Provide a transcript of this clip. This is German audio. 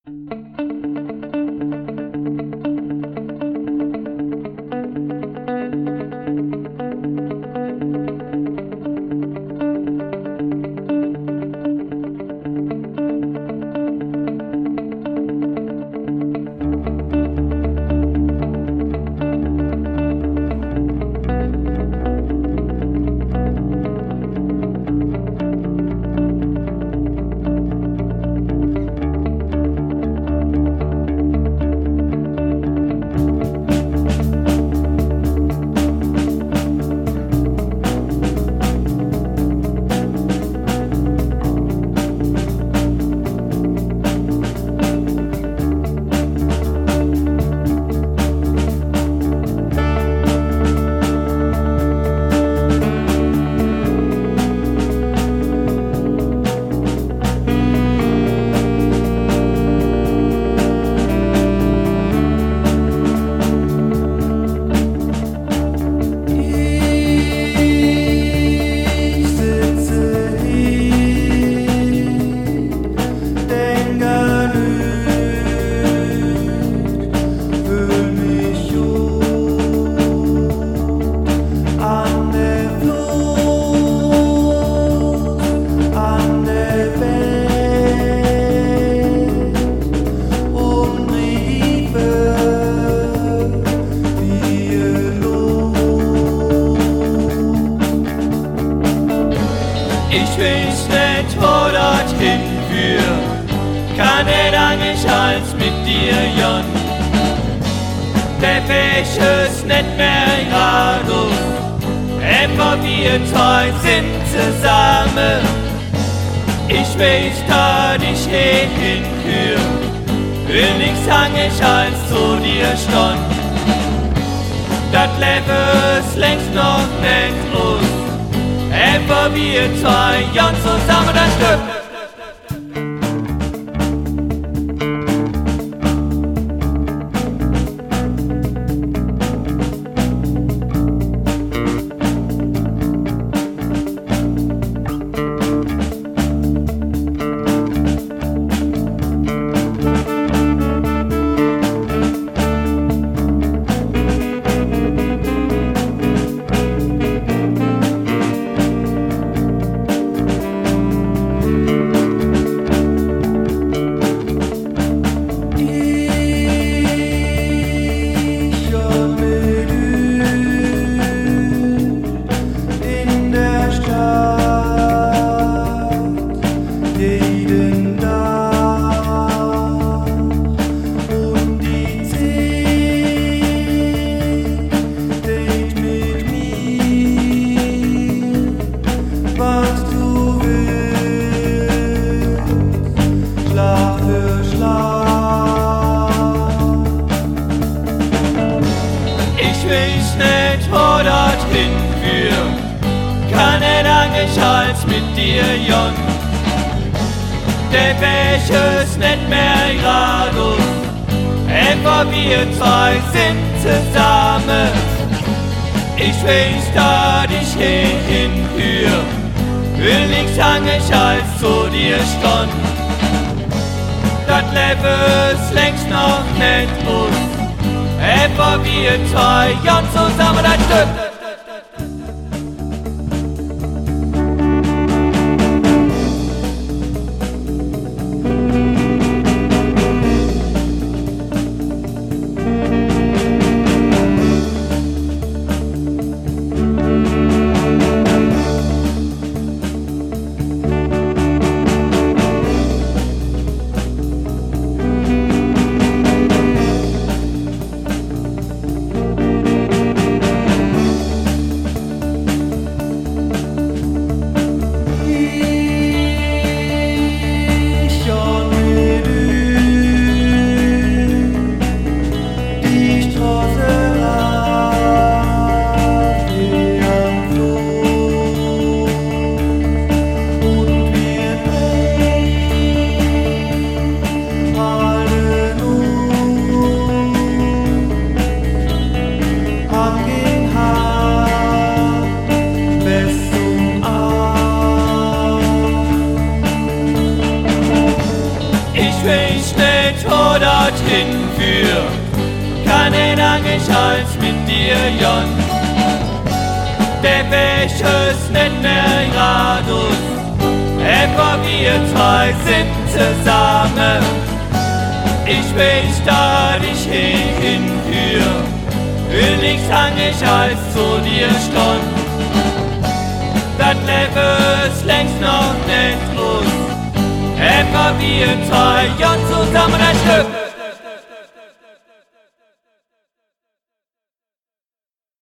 Ich weiß nicht, wo dorthin führt, kann nicht anders als mit dir, Jon. Der Weg ist nicht mehr geradeaus, aber wir zwei sind zusammen. Ich weiß, dass ich hinführt, will nichts anders als zu dir stand. Das Leben ist längst noch nicht aus, aber wir zwei Jon zusammen das Stück. Ich weiß nicht, wo dorthin führt, kann nicht anders als mit dir, Jon. Der Weg ist nicht mehr geradeaus, aber wir zwei sind zusammen. Ich weiß, dass ich hinführt, will nichts anderes als zu dir stand. Das Leben ist längst noch nicht aus, aber wir zwei Jon zusammen ein Stück. Ich weiß nicht, nicht, wo dorthin führt, kann ich nicht als mit dir, Jon. Der Weg ist nicht mehr geradeaus, aber wir zwei sind zusammen. Ich weiß, da dich hinführt, will nichts ich als zu dir stund. Das Leben ist längst noch nicht los, aber wir zwei, Jon, zusammen ein Stück.